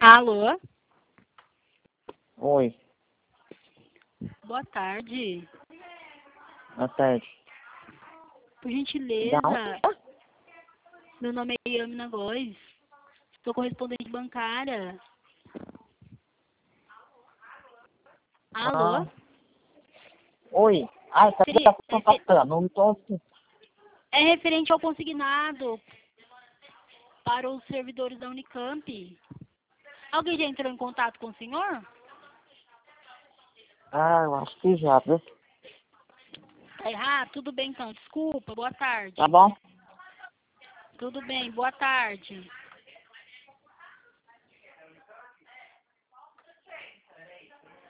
Alô? Oi, Boa tarde. boa tarde. Por Da gentileza, onde? meu nome é Yamina Góes. Sou correspondente bancária. Alô? Ah, oi. Ah, você Seria, tá contactando, não tô... é referente ao consignado para os servidores da Unicamp. Alguém já entrou em contato com o senhor? Ah, eu acho que já, viu? Tá errado? Tudo bem então, desculpa, boa tarde. Tá bom? Tudo bem, boa tarde.